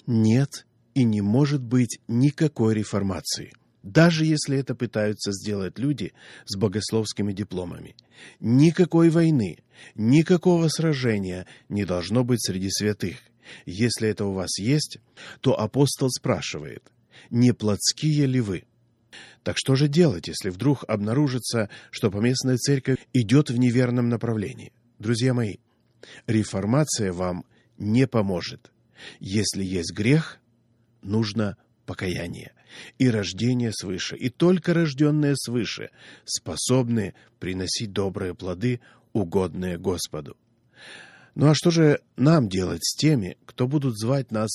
нет и не может быть никакой реформации, даже если это пытаются сделать люди с богословскими дипломами. Никакой войны, никакого сражения не должно быть среди святых. Если это у вас есть, то апостол спрашивает: не плотские ли вы? Так что же делать, если вдруг обнаружится, что поместная церковь идет в неверном направлении? Друзья мои, реформация вам не поможет. Если есть грех, нужно покаяние и рождение свыше, и только рожденные свыше способны приносить добрые плоды, угодные Господу. Ну а что же нам делать с теми, кто будут звать нас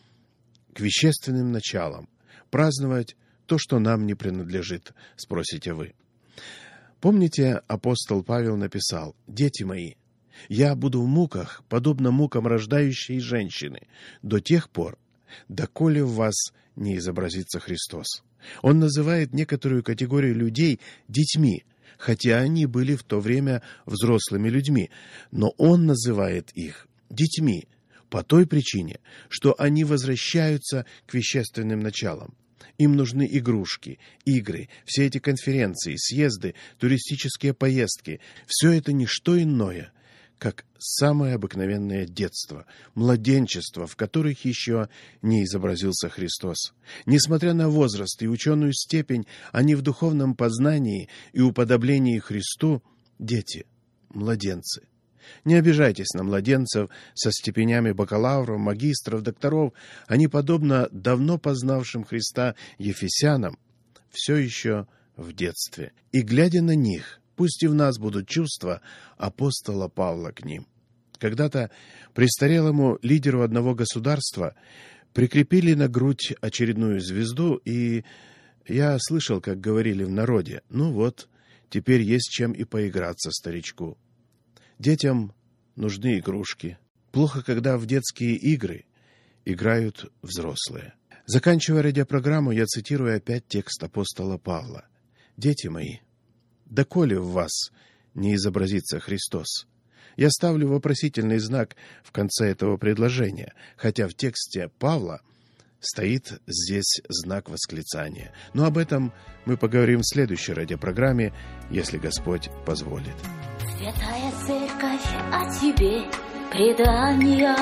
к вещественным началам, праздновать то, что нам не принадлежит, спросите вы? Помните, апостол Павел написал: «Дети мои, я буду в муках, подобно мукам рождающей женщины, до тех пор, доколе в вас не изобразится Христос». Он называет некоторую категорию людей детьми, хотя они были в то время взрослыми людьми, но он называет их детьми по той причине, что они возвращаются к вещественным началам. Им нужны игрушки, игры, все эти конференции, съезды, туристические поездки. Все это не что иное, как самое обыкновенное детство, младенчество, в которых еще не изобразился Христос. Несмотря на возраст и ученую степень, они в духовном познании и уподоблении Христу дети, младенцы. Не обижайтесь на младенцев со степенями бакалавров, магистров, докторов. Они, подобно давно познавшим Христа ефесянам, все еще в детстве. И, глядя на них, пусть и в нас будут чувства апостола Павла к ним. Когда-то престарелому лидеру одного государства прикрепили на грудь очередную звезду, и я слышал, как говорили в народе: «Ну вот, теперь есть чем и поиграться старичку». Детям нужны игрушки. Плохо, когда в детские игры играют взрослые. Заканчивая радиопрограмму, я цитирую опять текст апостола Павла: «Дети мои, доколе в вас не изобразится Христос?» Я ставлю вопросительный знак в конце этого предложения, хотя в тексте Павла стоит здесь знак восклицания. Но об этом мы поговорим в следующей радиопрограмме, если Господь позволит. Святая Церковь, о тебе предания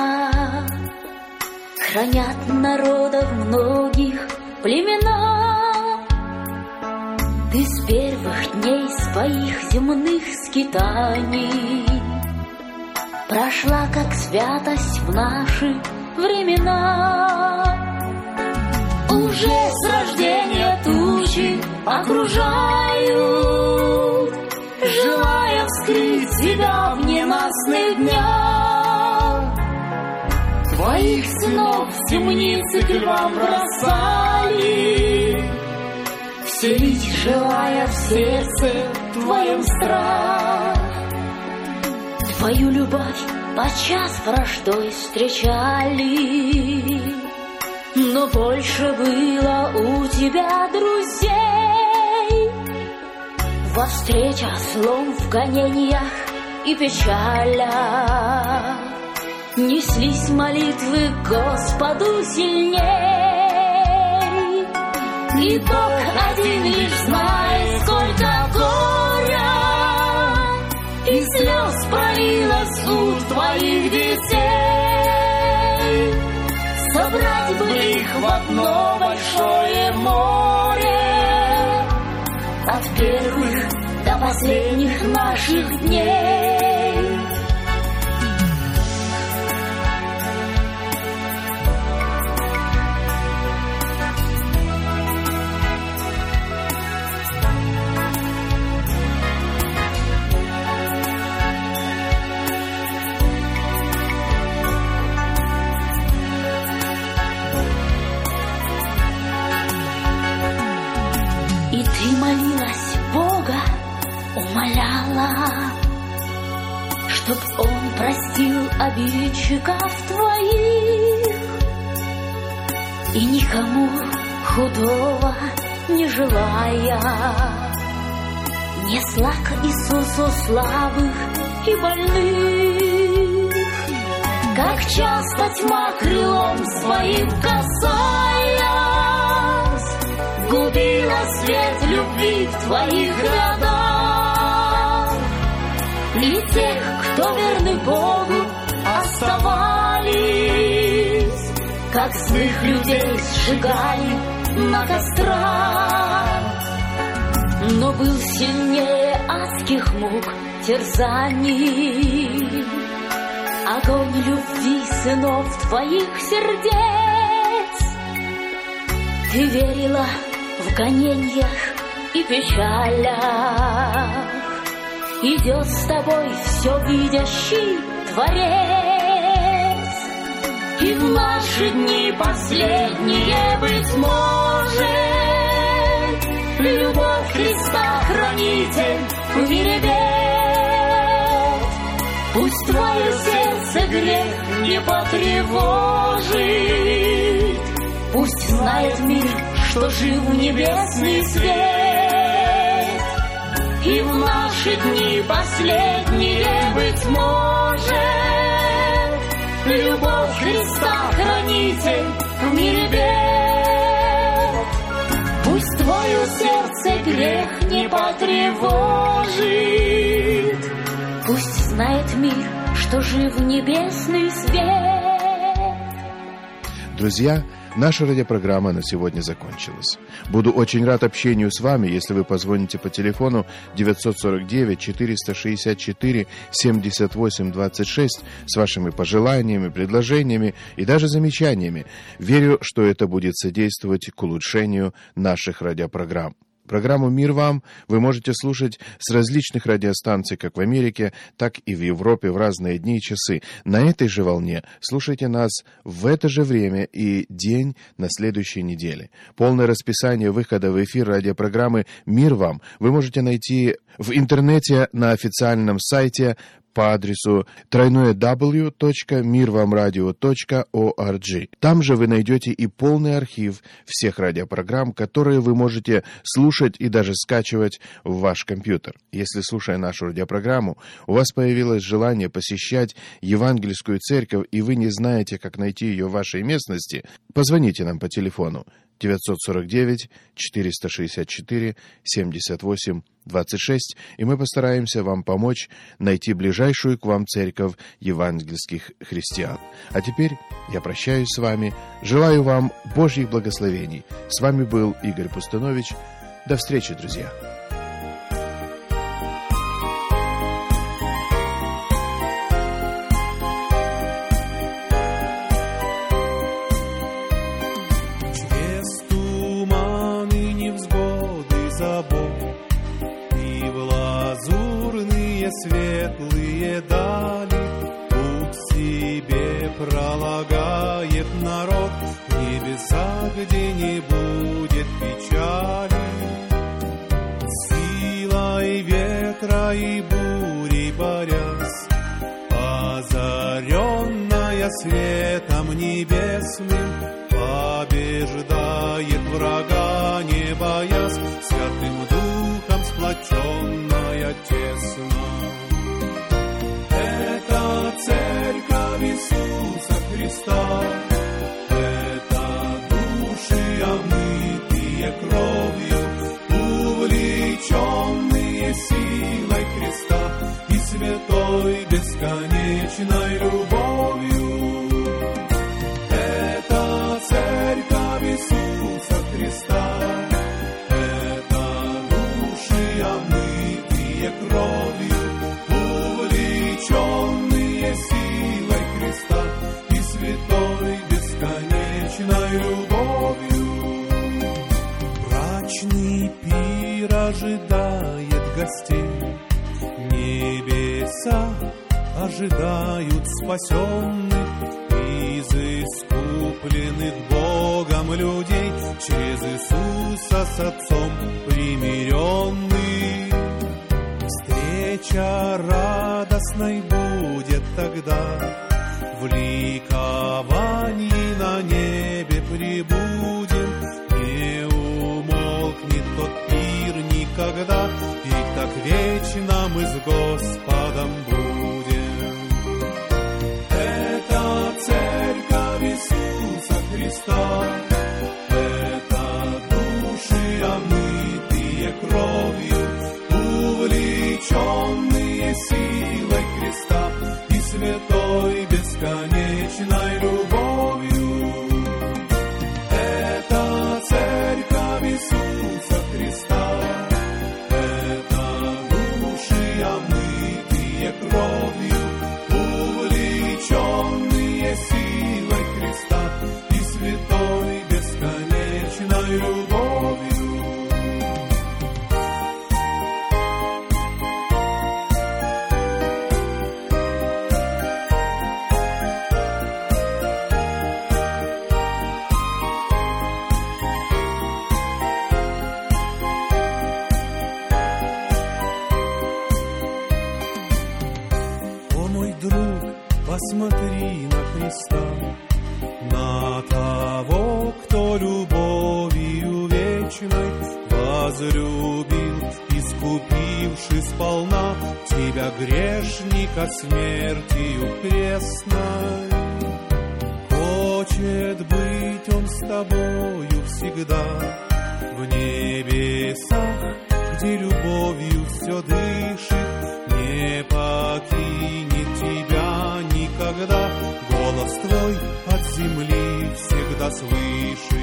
хранят народов многих племена. Ты с первых дней своих земных скитаний прошла, как святость в наши времена. Уже с рождения тучи окружают, желая вскрыть себя в ненастных днях. Твоих сынов в темницы к львам бросали, вселить желая в сердце твоем страх. Твою любовь подчас враждой встречали, но больше было у тебя друзей. Во встречах злом, в гонениях и печалях неслись молитвы к Господу сильней. Итог один лишь знай, сколько горя и слез пролилось с уст твоих детей. Собрать бы их в одно большое море, от первых до последних наших дней. И ты молилась Бога, умоляла, чтоб Он простил обидчиков твоих и никому худого не желая, несла к Иисусу слабых и больных. Как часто тьма крылом своим касаясь, губила свет любви в твоих рядах. И тех, кто верны Богу, оставались, как злых людей сжигали на кострах. Но был сильнее адских мук терзаний огонь любви сынов твоих сердец. Ты верила в гонениях и печалях, идет с тобой все видящий Творец. И в наши дни последние, быть может, любовь Христа хранитель в мире бед. Пусть твое сердце грех не потревожит, пусть знает мир, что жив небесный свет. И в наши дни последние, быть может, любовь Христа хранитель в мире бед. Пусть твое сердце грех не потревожит, пусть знает мир, что жив небесный свет. Друзья, наша радиопрограмма на сегодня закончилась. Буду очень рад общению с вами, если вы позвоните по телефону 949-464-78-26 с вашими пожеланиями, предложениями и даже замечаниями. Верю, что это будет содействовать к улучшению наших радиопрограмм. Программу «Мир вам» вы можете слушать с различных радиостанций как в Америке, так и в Европе в разные дни и часы. На этой же волне слушайте нас в это же время и день на следующей неделе. Полное расписание выхода в эфир радиопрограммы «Мир вам» вы можете найти в интернете на официальном сайте по адресу www.mirvamradio.org. Там же вы найдете и полный архив всех радиопрограмм, которые вы можете слушать и даже скачивать в ваш компьютер. Если, слушая нашу радиопрограмму, у вас появилось желание посещать Евангельскую церковь, и вы не знаете, как найти ее в вашей местности, позвоните нам по телефону 949-464-78-26, и мы постараемся вам помочь найти ближайшую к вам церковь евангельских христиан. А теперь я прощаюсь с вами, желаю вам Божьих благословений. С вами был Игорь Пустунович. До встречи, друзья. Светлые дали, путь себе пролагает народ, в небеса, где не будет печали. Силой ветра и бурей борясь, озаренная светом небесным, побеждает врага, не боясь, Святым Духом сплоченная тесно. Церковь Иисуса Христа, это души, омытые кровью, увлеченные силой Христа и святой бесконечной любовью. Это церковь Иисуса Христа, это души, омытые кровью, увлеченные силой Христа и святой бесконечной любовью. Брачный пир ожидает гостей, небеса ожидают спасенных, из искупленных Богом людей, через Иисуса с Отцом примиренных. Встреча радостной будет тогда, в ликовании на небе прибудем, не умолкнет тот пир никогда, и так вечно мы с Господом будем. Это церковь Иисуса Христа, это души, омытые кровью, увлеченные силой Христа и святой бесконечной любовью. Это церковь Иисуса Христа, это души, омытые кровью, увлеченные силой Христа и святой вечной любовью. Посмотри на Христа, на того, кто любовью вечной возлюбил, искупивши сполна тебя, грешника, смертью крестной. Хочет быть Он с тобою всегда в небесах, где любовью все дышит, не покинет тебя никогда. Голос твой от земли всегда слышит.